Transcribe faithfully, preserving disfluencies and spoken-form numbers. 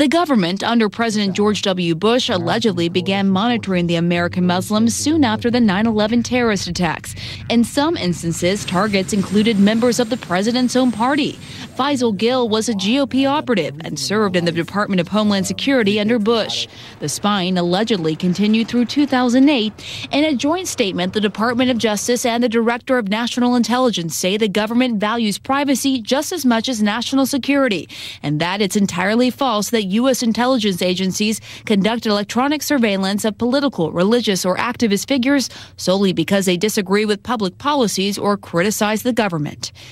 The government under President George W. Bush allegedly began monitoring the American Muslims soon after the nine eleven terrorist attacks. In some instances, targets included members of the president's own party. Faisal Gill was a G O P operative and served in the Department of Homeland Security under Bush. The spying allegedly continued through two thousand eight. In a joint statement, the Department of Justice and the Director of National Intelligence say the government values privacy just as much as national security, and that it's entirely false that U S intelligence agencies conduct electronic surveillance of political, religious, or activist figures solely because they disagree with public policies or criticize the government.